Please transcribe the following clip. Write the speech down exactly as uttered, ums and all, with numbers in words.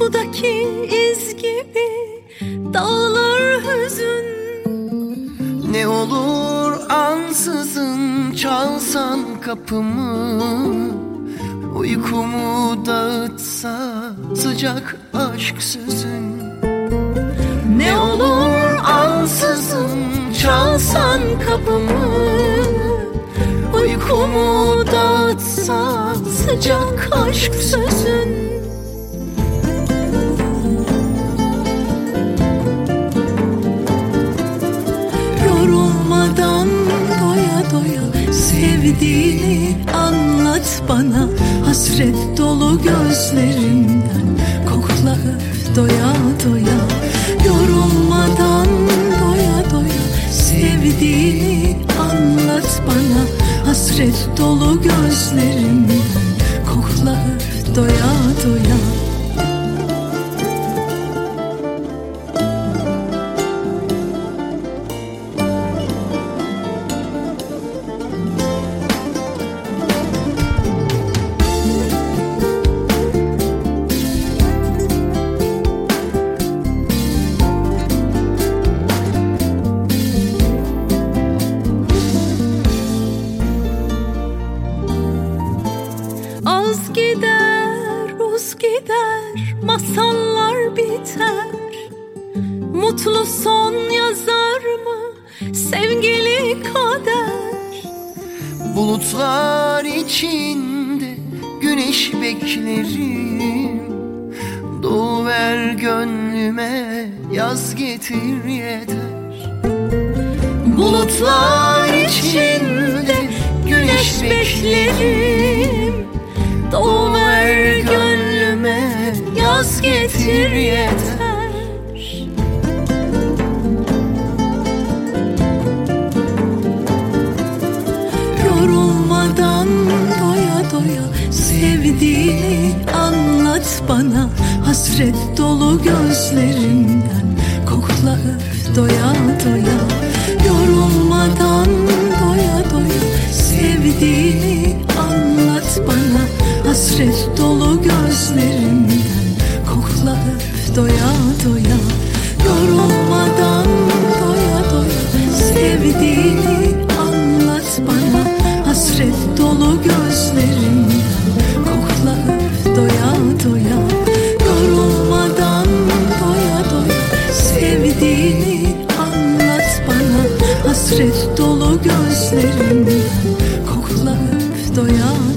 sudaki iz gibi dağlar hüzün. Ne olur ansızın çalsan kapımı, uykumu dağıtsa sıcak aşk sözün. Ne olur ansızın çalsan kapımı, uykumu dağıtsa sıcak aşk sözün. Yorulmadan doya doya sevdiğini anlat bana. Hasret dolu gözlerinden kokla öp doya doya. Yorulmadan doya doya sevdiğini anlat bana. Hasret dolu gözlerinden kokla öp doya doya. Az gider, uz gider, masallar biter. Mutlu son yazar mı sevgili kader? Bulutlar içinde güneş beklerim. Doğuver gönlüme yaz getir yeter. Bulutlar içinde güneş beklerim. Doğuver gönlüme yaz getir yeter. Yorulmadan doya doya sevdiğini anlat bana. Hasret dolu gözlerinden kokla öp doya doya. Yorulmadan doya doya sevdiğini anlat bana. Hasret dolu gözlerinden kokla öp doya doya. Yorulmadan doya doya sevdiğini anlat bana. Hasret dolu gözlerinden kokla öp doya doya. Yorulmadan doya doya sevdiğini anlat bana. Hasret dolu gözlerinden kokla öp doya